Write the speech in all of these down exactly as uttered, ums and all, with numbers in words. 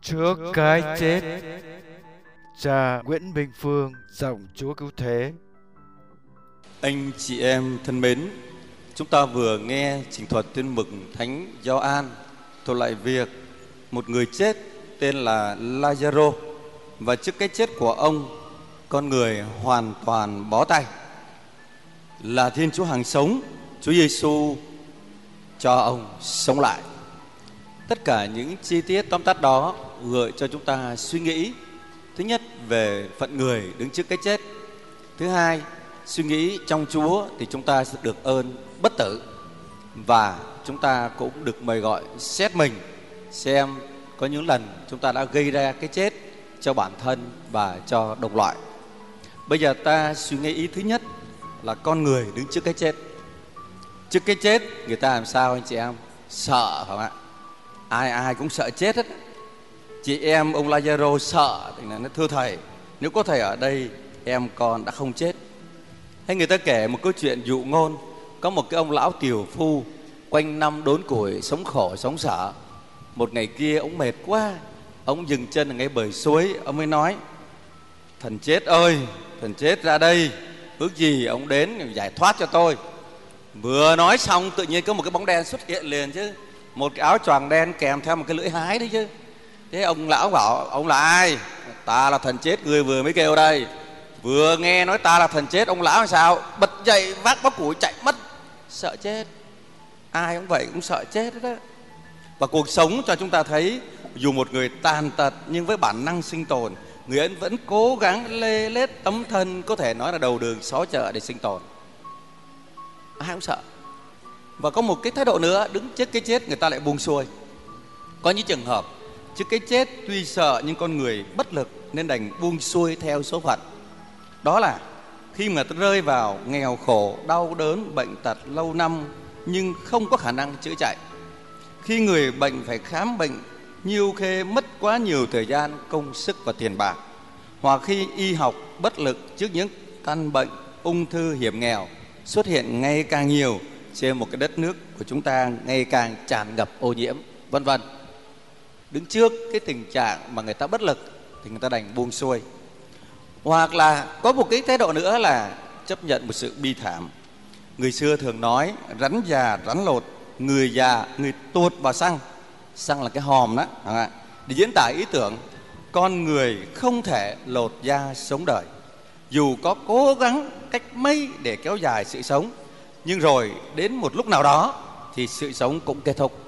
Trước cái chết. Cha Nguyễn Minh Phương, giọng Chúa Cứu Thế. Anh chị em thân mến, chúng ta vừa nghe trình thuật tuyên mừng Thánh Gioan thuật lại việc một người chết tên là Lazaro, và trước cái chết của ông, con người hoàn toàn bó tay. Là Thiên Chúa hàng sống, Chúa Giêsu cho ông sống lại. Tất cả những chi tiết tóm tắt đó gợi cho chúng ta suy nghĩ. Thứ nhất, về phận người đứng trước cái chết. Thứ hai, suy nghĩ trong Chúa thì chúng ta sẽ được ơn bất tử. Và chúng ta cũng được mời gọi xét mình, xem có những lần chúng ta đã gây ra cái chết cho bản thân và cho đồng loại. Bây giờ ta suy nghĩ ý thứ nhất là con người đứng trước cái chết. Trước cái chết người ta làm sao anh chị em? Sợ, phải không ạ? Ai ai cũng sợ chết hết. Chị em ông Lazaro sợ thì nó thưa thầy, nếu có thầy ở đây em con đã không chết. Hay người ta kể một câu chuyện dụ ngôn, có một cái ông lão tiều phu quanh năm đốn củi, sống khổ sống sợ. Một ngày kia ông mệt quá, ông dừng chân ở ngay bờ suối, ông mới nói: thần chết ơi, thần chết ra đây, ước gì ông đến giải thoát cho tôi. Vừa nói xong tự nhiên có một cái bóng đen xuất hiện liền chứ, một cái áo choàng đen kèm theo một cái lưỡi hái đấy chứ. Thế ông lão bảo: ông là ai? Ta là thần chết, người vừa mới kêu đây. Vừa nghe nói ta là thần chết, ông lão làm sao? Bật dậy vác bóc củi chạy mất. Sợ chết. Ai cũng vậy, cũng sợ chết đó. Và cuộc sống cho chúng ta thấy, dù một người tàn tật nhưng với bản năng sinh tồn, người ấy vẫn cố gắng lê lết tấm thân, có thể nói là đầu đường xó chợ để sinh tồn. Ai cũng sợ. Và có một cái thái độ nữa, đứng trước cái chết người ta lại buông xuôi. Có những trường hợp trước cái chết tuy sợ nhưng con người bất lực nên đành buông xuôi theo số phận. Đó là khi mà ta rơi vào nghèo khổ, đau đớn, bệnh tật lâu năm nhưng không có khả năng chữa chạy. Khi người bệnh phải khám bệnh nhiều khê, mất quá nhiều thời gian, công sức và tiền bạc. Hoặc khi y học bất lực trước những căn bệnh ung thư hiểm nghèo xuất hiện ngày càng nhiều trên một cái đất nước của chúng ta ngày càng tràn ngập ô nhiễm, vân vân. Đứng trước cái tình trạng mà người ta bất lực thì người ta đành buông xuôi. Hoặc là có một cái thái độ nữa là chấp nhận một sự bi thảm. Người xưa thường nói rắn già rắn lột, người già người tuột vào xăng. Xăng là cái hòm đó, để diễn tả ý tưởng con người không thể lột da sống đời. Dù có cố gắng cách mấy để kéo dài sự sống, nhưng rồi đến một lúc nào đó thì sự sống cũng kết thúc.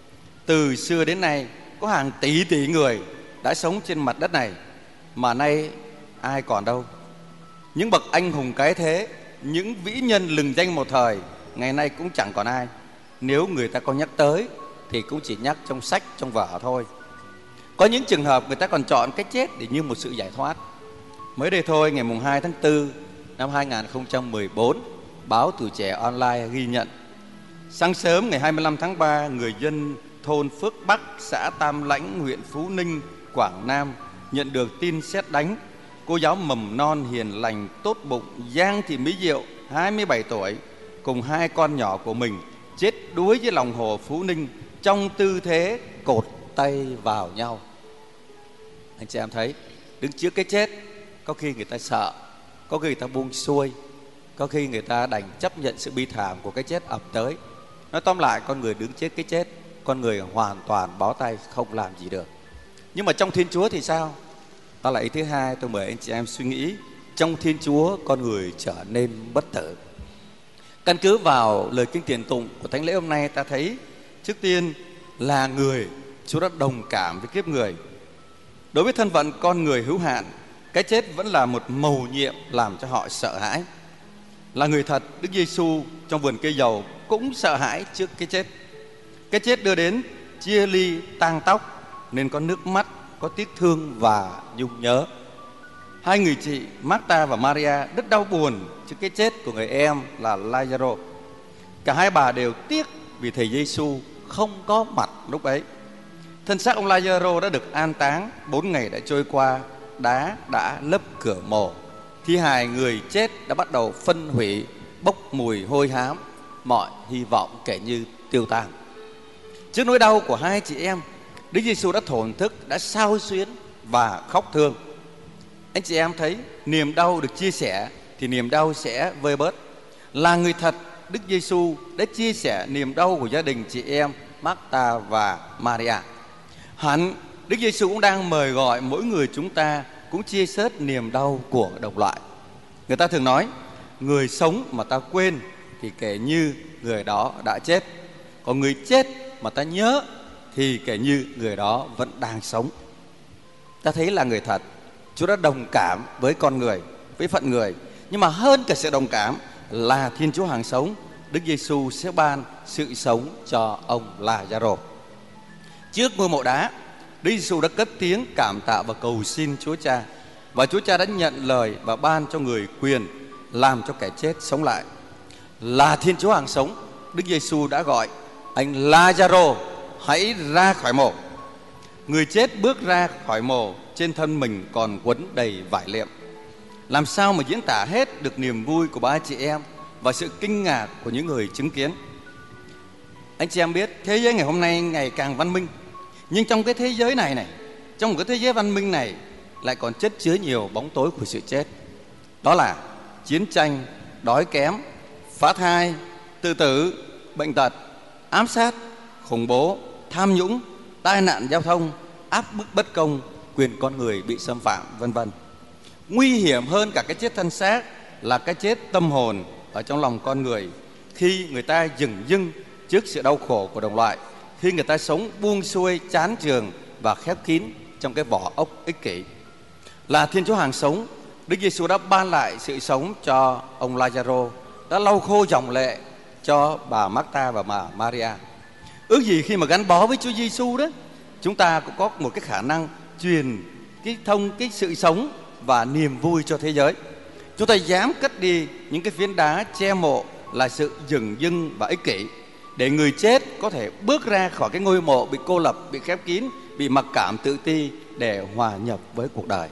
Từ xưa đến nay có hàng tỷ tỷ người đã sống trên mặt đất này, mà nay ai còn đâu. Những bậc anh hùng cái thế, những vĩ nhân lừng danh một thời, ngày nay cũng chẳng còn ai. Nếu người ta có nhắc tới thì cũng chỉ nhắc trong sách, trong vở thôi. Có những trường hợp người ta còn chọn cái chết để như một sự giải thoát. Mới đây thôi, ngày mùng hai tháng tư năm hai nghìn không trăm mười bốn, báo Tuổi Trẻ Online ghi nhận sáng sớm ngày hai mươi lăm tháng ba, người dân thôn Phước Bắc, xã Tam Lãnh, huyện Phú Ninh, Quảng Nam nhận được tin sét đánh. Cô giáo mầm non hiền lành tốt bụng Giang Thị Mỹ Diệu, hai mươi bảy tuổi, cùng hai con nhỏ của mình chết đuối dưới lòng hồ Phú Ninh trong tư thế cột tay vào nhau. Anh chị em thấy, đứng trước cái chết, có khi người ta sợ, có khi người ta buông xuôi, có khi người ta đành chấp nhận sự bi thảm của cái chết ập tới. Nói tóm lại, con người đứng trước cái chết, con người hoàn toàn bó tay, không làm gì được. Nhưng mà trong Thiên Chúa thì sao? Đó là ý thứ hai, tôi mời anh chị em suy nghĩ. Trong Thiên Chúa, con người trở nên bất tử. Căn cứ vào lời kinh tiền tụng của thánh lễ hôm nay, ta thấy trước tiên là người, Chúa đã đồng cảm với kiếp người. Đối với thân phận con người hữu hạn, cái chết vẫn là một mầu nhiệm làm cho họ sợ hãi. Là người thật, Đức Giêsu trong vườn cây dầu cũng sợ hãi trước cái chết. Cái chết đưa đến chia ly tang tóc, nên có nước mắt, có tiếc thương và nhung nhớ. Hai người chị Marta và Maria rất đau buồn trước cái chết của người em là Lazaro. Cả hai bà đều tiếc vì thầy Giêsu không có mặt lúc ấy. Thân xác ông Lazaro đã được an táng, bốn ngày đã trôi qua, đá đã lấp cửa mồ. Thi hài người chết đã bắt đầu phân hủy, bốc mùi hôi hám, mọi hy vọng kể như tiêu tan. Trước nỗi đau của hai chị em, Đức Giêsu đã thổn thức, đã xao xuyến và khóc thương. Anh chị em thấy niềm đau được chia sẻ thì niềm đau sẽ vơi bớt. Là người thật, Đức Giêsu đã chia sẻ niềm đau của gia đình chị em Marta và Maria. Hẳn Đức Giêsu cũng đang mời gọi mỗi người chúng ta cũng chia sẻ niềm đau của đồng loại. Người ta thường nói, người sống mà ta quên thì kể như người đó đã chết, còn người chết mà ta nhớ thì kể như người đó vẫn đang sống. Ta thấy là người thật, Chúa đã đồng cảm với con người, với phận người. Nhưng mà hơn cả sự đồng cảm là Thiên Chúa hàng sống, Đức Giêsu sẽ ban sự sống cho ông Lazaro. Trước ngôi mộ đá, Đức Giêsu đã cất tiếng cảm tạ và cầu xin Chúa Cha, và Chúa Cha đã nhận lời và ban cho người quyền làm cho kẻ chết sống lại. Là Thiên Chúa hàng sống, Đức Giêsu đã gọi anh Lazaro hãy ra khỏi mộ. Người chết bước ra khỏi mộ, trên thân mình còn quấn đầy vải liệm. Làm sao mà diễn tả hết được niềm vui của ba chị em và sự kinh ngạc của những người chứng kiến. Anh chị em biết thế giới ngày hôm nay ngày càng văn minh, nhưng trong cái thế giới này này, trong một cái thế giới văn minh này lại còn chất chứa nhiều bóng tối của sự chết. Đó là chiến tranh, đói kém, phá thai, tự tử, bệnh tật, ám sát, khủng bố, tham nhũng, tai nạn giao thông, áp bức bất công, quyền con người bị xâm phạm, vân vân. Nguy hiểm hơn cả cái chết thân xác là cái chết tâm hồn ở trong lòng con người, khi người ta dửng dưng trước sự đau khổ của đồng loại, khi người ta sống buông xuôi, chán chường và khép kín trong cái vỏ ốc ích kỷ. Là Thiên Chúa hàng sống, Đức Giêsu đã ban lại sự sống cho ông Lazaro, đã lau khô dòng lệ cho bà Marta và bà Maria. Ước gì khi mà gắn bó với Chúa Giêsu đó, chúng ta cũng có một cái khả năng truyền cái thông cái sự sống và niềm vui cho thế giới. Chúng ta dám cất đi những cái phiến đá che mộ là sự dửng dưng và ích kỷ, để người chết có thể bước ra khỏi cái ngôi mộ bị cô lập, bị khép kín, bị mặc cảm tự ti để hòa nhập với cuộc đời.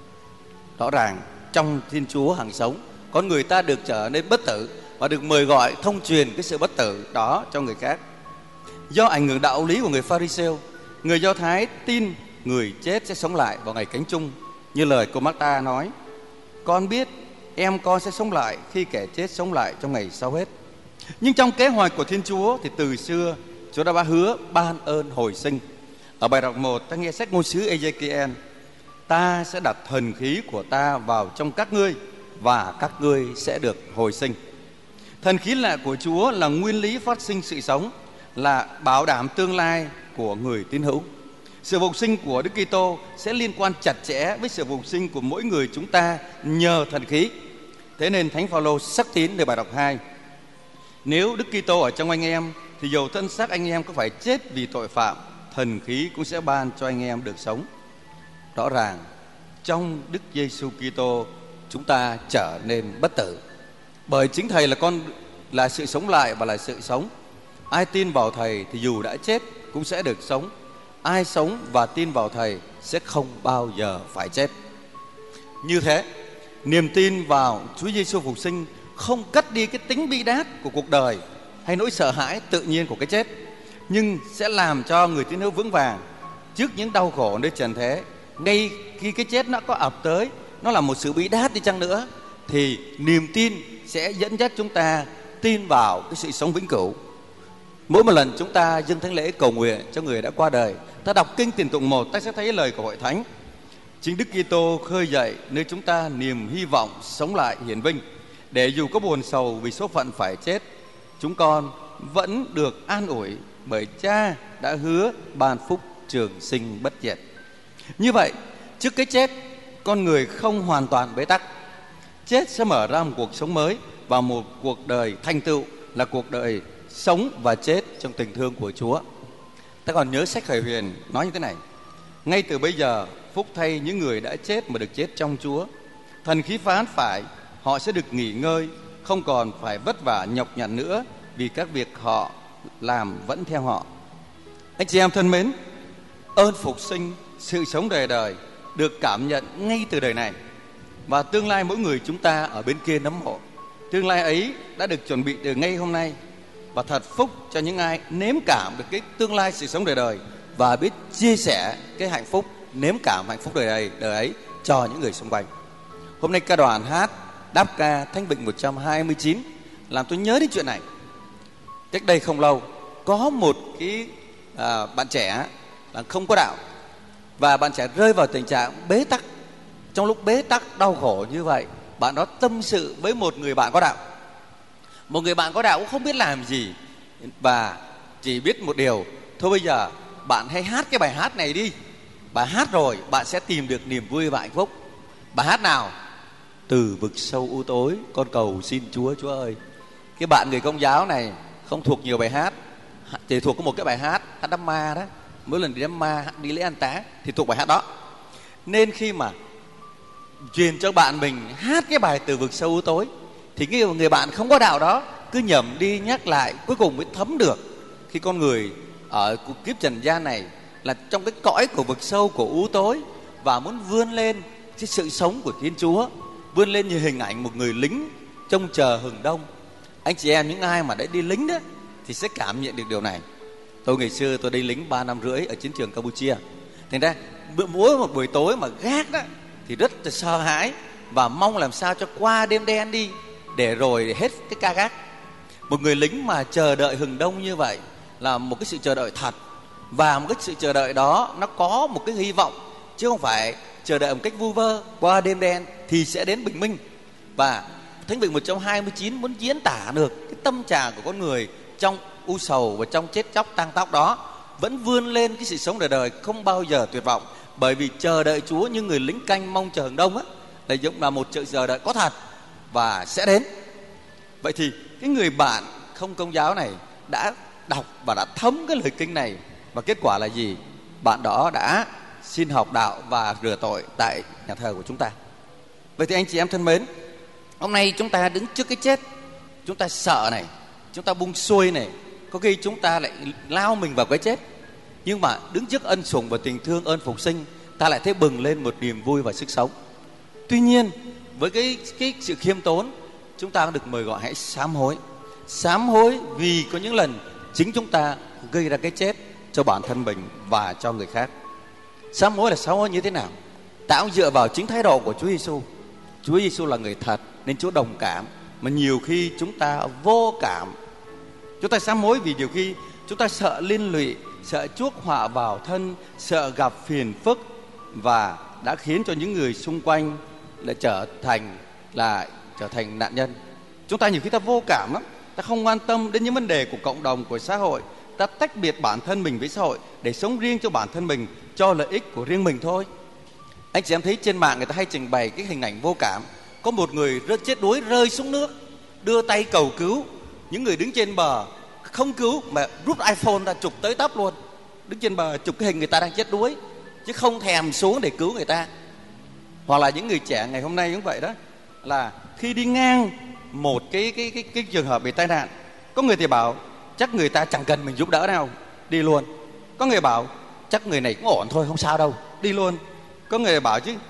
Rõ ràng trong Thiên Chúa hàng sống, con người ta được trở nên bất tử và được mời gọi thông truyền cái sự bất tử đó cho người khác. Do ảnh hưởng đạo lý của người Pha-ri-sêu, người Do Thái tin người chết sẽ sống lại vào ngày cánh chung. Như lời cô Marta nói, con biết em con sẽ sống lại khi kẻ chết sống lại trong ngày sau hết. Nhưng trong kế hoạch của Thiên Chúa thì từ xưa Chúa đã hứa ban ơn hồi sinh. Ở bài đọc một, ta nghe sách ngôn sứ Ê-giê-ki-en: ta sẽ đặt thần khí của ta vào trong các ngươi và các ngươi sẽ được hồi sinh. Thần khí lạ của Chúa là nguyên lý phát sinh sự sống, là bảo đảm tương lai của người tín hữu. Sự phục sinh của Đức Kitô sẽ liên quan chặt chẽ với sự phục sinh của mỗi người chúng ta nhờ thần khí. Thế nên Thánh Phaolô sắc tínในbài đọc hai: nếu Đức Kitô ở trong anh em thì dầu thân xác anh em có phải chết vì tội phạm, thần khí cũng sẽ ban cho anh em được sống. Rõ ràng trong Đức Giêsu Kitô chúng ta trở nên bất tử, bởi chính Thầy là con là sự sống lại và là sự sống. Ai tin vào Thầy thì dù đã chết cũng sẽ được sống. Ai sống và tin vào Thầy sẽ không bao giờ phải chết. Như thế, niềm tin vào Chúa Giêsu phục sinh không cắt đi cái tính bi đát của cuộc đời hay nỗi sợ hãi tự nhiên của cái chết, nhưng sẽ làm cho người tín hữu vững vàng trước những đau khổ nơi trần thế. Ngay khi cái chết nó có ập tới, nó là một sự bi đát đi chăng nữa, thì niềm tin sẽ dẫn dắt chúng ta tin vào cái sự sống vĩnh cửu. Mỗi một lần chúng ta dâng thánh lễ cầu nguyện cho người đã qua đời, ta đọc kinh Tiền Tụng một, ta sẽ thấy lời của Hội Thánh. Chính Đức Kitô khơi dậy nơi chúng ta niềm hy vọng sống lại hiển vinh, để dù có buồn sầu vì số phận phải chết, chúng con vẫn được an ủi bởi Cha đã hứa ban phúc trường sinh bất diệt. Như vậy, trước cái chết, con người không hoàn toàn bế tắc. Chết sẽ mở ra một cuộc sống mới và một cuộc đời thành tựu, là cuộc đời sống và chết trong tình thương của Chúa. Ta còn nhớ sách Khải Huyền nói như thế này: ngay từ bây giờ, phúc thay những người đã chết mà được chết trong Chúa. Thần khí phán phải, họ sẽ được nghỉ ngơi, không còn phải vất vả nhọc nhằn nữa, vì các việc họ làm vẫn theo họ. Anh chị em thân mến, ơn phục sinh, sự sống đời đời được cảm nhận ngay từ đời này, và tương lai mỗi người chúng ta ở bên kia nấm mộ. Tương lai ấy đã được chuẩn bị từ ngay hôm nay, và thật phúc cho những ai nếm cảm được cái tương lai sự sống đời đời và biết chia sẻ cái hạnh phúc, nếm cảm hạnh phúc đời ấy, đời ấy cho những người xung quanh. Hôm nay ca đoàn hát đáp ca Thánh Vịnh một trăm hai mươi chín làm tôi nhớ đến chuyện này. Cách đây không lâu có một cái à, bạn trẻ là không có đạo, và bạn trẻ rơi vào tình trạng bế tắc. Trong lúc bế tắc đau khổ như vậy, bạn đó tâm sự với một người bạn có đạo. Một người bạn có đạo cũng không biết làm gì, và chỉ biết một điều: thôi bây giờ bạn hãy hát cái bài hát này đi. Bạn hát rồi bạn sẽ tìm được niềm vui và hạnh phúc. Bài hát nào? Từ vực sâu u tối con cầu xin Chúa, Chúa ơi. Cái bạn người Công giáo này không thuộc nhiều bài hát, chỉ thuộc có một cái bài hát, hát đám ma đó. Mỗi lần đi đám ma, đi lễ an táng thì thuộc bài hát đó. Nên khi mà truyền cho bạn mình hát cái bài Từ vực sâu u tối, thì cái người bạn không có đạo đó cứ nhẩm đi nhắc lại, cuối cùng mới thấm được khi con người ở kiếp trần gian này là trong cái cõi của vực sâu của u tối, và muốn vươn lên cái sự sống của Thiên Chúa, vươn lên như hình ảnh một người lính trông chờ hừng đông. Anh chị em những ai mà đã đi lính đó thì sẽ cảm nhận được điều này. Tôi ngày xưa tôi đi lính ba năm rưỡi ở chiến trường Campuchia. Thành ra mỗi một buổi tối mà gác đó thì rất là sợ hãi, và mong làm sao cho qua đêm đen đi để rồi hết cái ca gác. Một người lính mà chờ đợi hừng đông như vậy là một cái sự chờ đợi thật, và một cái sự chờ đợi đó nó có một cái hy vọng, chứ không phải chờ đợi một cách vu vơ. Qua đêm đen thì sẽ đến bình minh. Và Thánh Vịnh một trăm hai mươi chín muốn diễn tả được cái tâm trạng của con người trong u sầu và trong chết chóc tang tóc đó, vẫn vươn lên cái sự sống đời đời, không bao giờ tuyệt vọng, bởi vì chờ đợi Chúa như người lính canh mong chờ hừng đông á, là cũng là một sự chờ đợi có thật và sẽ đến. Vậy thì cái người bạn không Công giáo này đã đọc và đã thấm cái lời kinh này, và kết quả là gì? Bạn đó đã xin học đạo và rửa tội tại nhà thờ của chúng ta. Vậy thì anh chị em thân mến, hôm nay chúng ta đứng trước cái chết, chúng ta sợ này, chúng ta buông xuôi này, có khi chúng ta lại lao mình vào cái chết. Nhưng mà đứng trước ân sủng và tình thương, ơn phục sinh, ta lại thấy bừng lên một niềm vui và sức sống. Tuy nhiên với cái, cái sự khiêm tốn, chúng ta được mời gọi hãy sám hối. Sám hối vì có những lần chính chúng ta gây ra cái chết cho bản thân mình và cho người khác. Sám hối là sám hối như thế nào? Ta cũng dựa vào chính thái độ của Chúa Giêsu. Chúa Giêsu là người thật nên Chúa đồng cảm, mà nhiều khi chúng ta vô cảm. Chúng ta sám hối vì nhiều khi chúng ta sợ liên lụy, sợ chuốc họa vào thân, sợ gặp phiền phức, và đã khiến cho những người xung quanh lại trở thành là trở thành nạn nhân. Chúng ta nhiều khi ta vô cảm lắm, ta không quan tâm đến những vấn đề của cộng đồng, của xã hội. Ta tách biệt bản thân mình với xã hội để sống riêng cho bản thân mình, cho lợi ích của riêng mình thôi. Anh chị em thấy trên mạng người ta hay trình bày cái hình ảnh vô cảm. Có một người rớt chết đuối, rơi xuống nước, đưa tay cầu cứu. Những người đứng trên bờ không cứu mà rút iPhone ra chụp tới tấp luôn. Đứng trên bờ chụp cái hình người ta đang chết đuối, chứ không thèm xuống để cứu người ta. Hoặc là những người trẻ ngày hôm nay cũng vậy đó, là khi đi ngang một cái, cái, cái, cái trường hợp bị tai nạn, có người thì bảo chắc người ta chẳng cần mình giúp đỡ đâu, đi luôn. Có người bảo chắc người này cũng ổn thôi, không sao đâu, đi luôn. Có người bảo chứ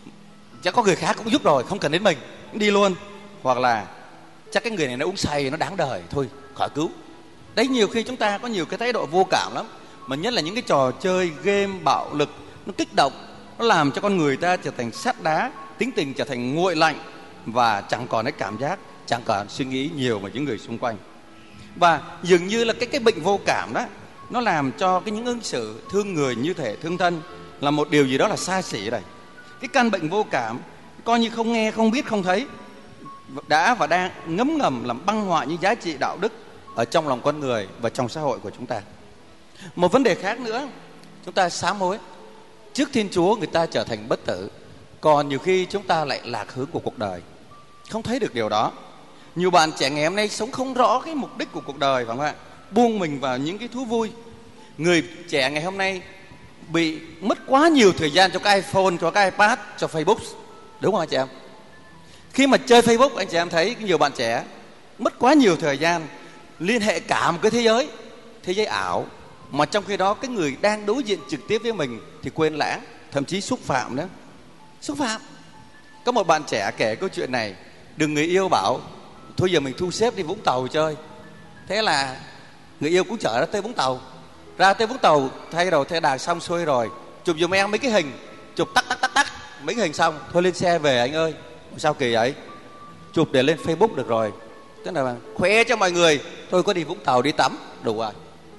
chắc có người khác cũng giúp rồi, không cần đến mình, đi luôn. Hoặc là chắc cái người này nó uống say, nó đáng đời, thôi khỏi cứu. Đấy, nhiều khi chúng ta có nhiều cái thái độ vô cảm lắm. Mà nhất là những cái trò chơi, game, bạo lực, nó kích động, nó làm cho con người ta trở thành sắt đá, tính tình trở thành nguội lạnh, và chẳng còn cái cảm giác, chẳng còn suy nghĩ nhiều về những người xung quanh. Và dường như là cái, cái bệnh vô cảm đó, nó làm cho cái những ứng xử thương người như thể thương thân là một điều gì đó là xa xỉ này. Cái căn bệnh vô cảm coi như không nghe, không biết, không thấy, đã và đang ngấm ngầm làm băng hoại những giá trị đạo đức ở trong lòng con người và trong xã hội của chúng ta. Một vấn đề khác nữa, chúng ta sám hối. Trước Thiên Chúa người ta trở thành bất tử, còn nhiều khi chúng ta lại lạc hướng của cuộc đời, không thấy được điều đó. Nhiều bạn trẻ ngày hôm nay sống không rõ cái mục đích của cuộc đời, phải không ạ? Buông mình vào những cái thú vui. Người trẻ ngày hôm nay bị mất quá nhiều thời gian cho cái iPhone, cho cái iPad, cho Facebook, đúng không anh chị em? Khi mà chơi Facebook, anh chị em thấy nhiều bạn trẻ mất quá nhiều thời gian liên hệ cả một cái thế giới, thế giới ảo, mà trong khi đó cái người đang đối diện trực tiếp với mình thì quên lãng, thậm chí xúc phạm nữa. Xúc phạm. Có một bạn trẻ kể câu chuyện này, đừng người yêu bảo thôi giờ mình thu xếp đi Vũng Tàu chơi. Thế là người yêu cũng chở nó tới Vũng Tàu. ra tới Vũng Tàu thay đầu thay đạc xong xuôi rồi, chụp giùm em mấy cái hình, chụp tắc tắc tắc tắc mấy cái hình xong thôi lên xe về anh ơi. Sao kỳ ấy, chụp để lên Facebook được rồi, tức là khoe cho mọi người tôi có đi Vũng Tàu đi tắm đủ rồi.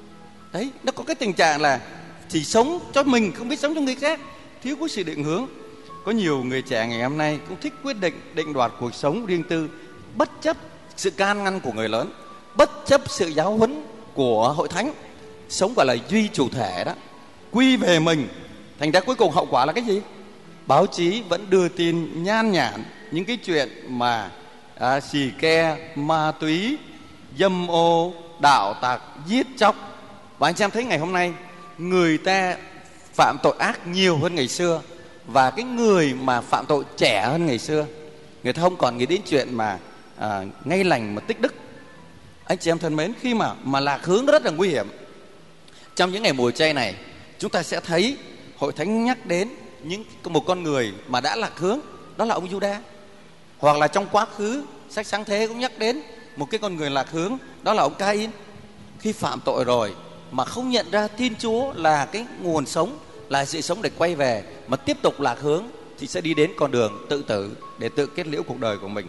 Đấy, nó có cái tình trạng là chỉ sống cho mình, không biết sống cho người khác, thiếu có sự định hướng. Có nhiều người trẻ ngày hôm nay cũng thích quyết định định đoạt cuộc sống riêng tư, bất chấp sự can ngăn của người lớn, bất chấp sự giáo huấn của hội thánh, sống gọi là duy chủ thể đó, quy về mình. Thành ra cuối cùng hậu quả là cái gì? Báo chí vẫn đưa tin nhan nhản những cái chuyện mà à, xì ke, ma túy, dâm ô, đạo tặc, giết chóc. Và anh xem thấy ngày hôm nay người ta phạm tội ác nhiều hơn ngày xưa, và cái người mà phạm tội trẻ hơn ngày xưa. Người ta không còn nghĩ đến chuyện mà à, ngay lành mà tích đức. Anh chị em thân mến, khi mà mà lạc hướng nó rất là nguy hiểm. Trong những ngày mùa chay này, chúng ta sẽ thấy hội thánh nhắc đến những một con người mà đã lạc hướng, đó là ông Judas. Hoặc là trong quá khứ, sách Sáng Thế cũng nhắc đến một cái con người lạc hướng, đó là ông Cain. Khi phạm tội rồi mà không nhận ra Thiên Chúa là cái nguồn sống, là sự sống để quay về, mà tiếp tục lạc hướng, thì sẽ đi đến con đường tự tử để tự kết liễu cuộc đời của mình.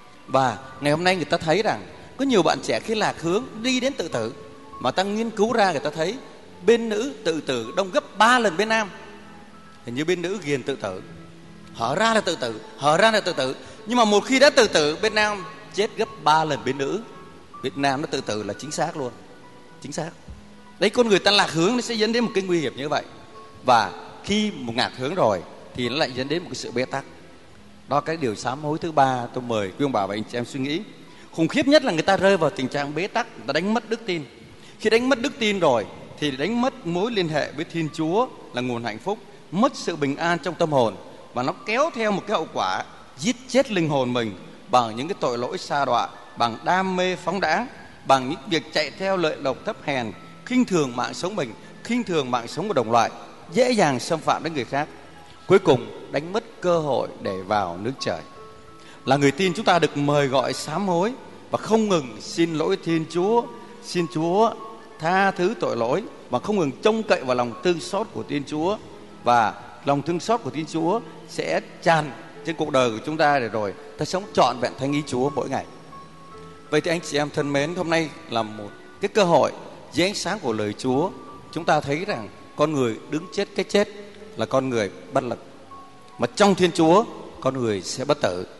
Và ngày hôm nay người ta thấy rằng có nhiều bạn trẻ khi lạc hướng đi đến tự tử, mà ta nghiên cứu ra người ta thấy bên nữ tự tử đông gấp ba lần bên nam. Hình như bên nữ ghiền tự tử, hở ra là tự tử, hở ra là tự tử. Nhưng mà một khi đã tự tử, bên nam chết gấp ba lần bên nữ. Bên nam nó tự tử là chính xác luôn, chính xác. Đấy, con người ta lạc hướng nó sẽ dẫn đến một cái nguy hiểm như vậy. Và khi một ngạt hướng rồi thì nó lại dẫn đến một cái sự bế tắc. Đó cái điều sám hối thứ ba tôi mời quý ông bà và anh chị em suy nghĩ. Khủng khiếp nhất là người ta rơi vào tình trạng bế tắc, người ta đánh mất đức tin. Khi đánh mất đức tin rồi thì đánh mất mối liên hệ với Thiên Chúa là nguồn hạnh phúc, mất sự bình an trong tâm hồn, và nó kéo theo một cái hậu quả giết chết linh hồn mình bằng những cái tội lỗi sa đọa, bằng đam mê phóng đãng, bằng những việc chạy theo lợi lộc thấp hèn, khinh thường mạng sống mình, khinh thường mạng sống của đồng loại, dễ dàng xâm phạm đến người khác, cuối cùng đánh mất cơ hội để vào nước trời. Là người tin, chúng ta được mời gọi sám hối và không ngừng xin lỗi Thiên Chúa, xin Chúa tha thứ tội lỗi, và không ngừng trông cậy vào lòng thương xót của Thiên Chúa. Và lòng thương xót của Thiên Chúa sẽ tràn trên cuộc đời của chúng ta, để rồi ta sống trọn vẹn thánh ý Chúa mỗi ngày. Vậy thì anh chị em thân mến, hôm nay là một cái cơ hội dưới ánh sáng của lời Chúa, chúng ta thấy rằng con người đứng chết cái chết là con người bất lực, mà trong Thiên Chúa con người sẽ bất tử.